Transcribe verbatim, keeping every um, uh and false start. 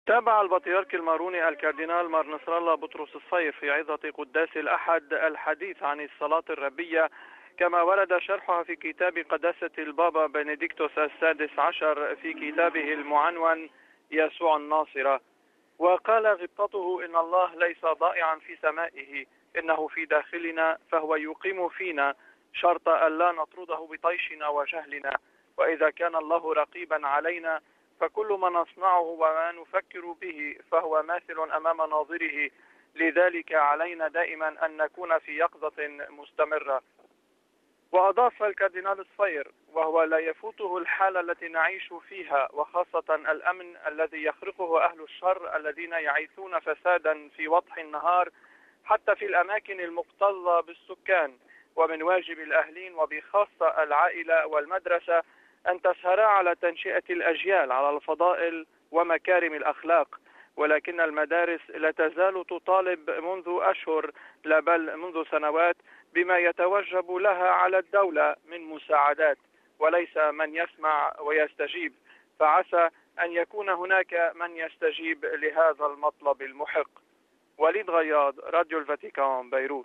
تابع البطريرك الماروني الكاردينال مار نصر الله بطرس الصير في عظة قداس الأحد الحديث عن الصلاة الربية كما ورد شرحها في كتاب قداسة البابا بنديكتوس السادس عشر في كتابه المعنون يسوع الناصرة. وقال غبطته: إن الله ليس ضائعا في سمائه، إنه في داخلنا، فهو يقيم فينا شرط ألا نطرده بطيشنا وجهلنا. وإذا كان الله رقيبا علينا، فكل ما نصنعه وما نفكر به فهو ماثل أمام ناظره. لذلك علينا دائما أن نكون في يقظة مستمرة. وأضاف الكاردينال الصير: وهو لا يفوته الحالة التي نعيش فيها، وخاصة الأمن الذي يخرقه أهل الشر الذين يعيثون فسادا في وضح النهار حتى في الأماكن المكتظة بالسكان. ومن واجب الأهلين وبخاصة العائلة والمدرسة أن تسهرا على تنشئة الأجيال على الفضائل ومكارم الأخلاق. ولكن المدارس لا تزال تطالب منذ أشهر لا بل منذ سنوات بما يتوجب لها على الدولة من مساعدات، وليس من يسمع ويستجيب. فعسى أن يكون هناك من يستجيب لهذا المطلب المحق. وليد غياض، راديو الفاتيكان، بيروت.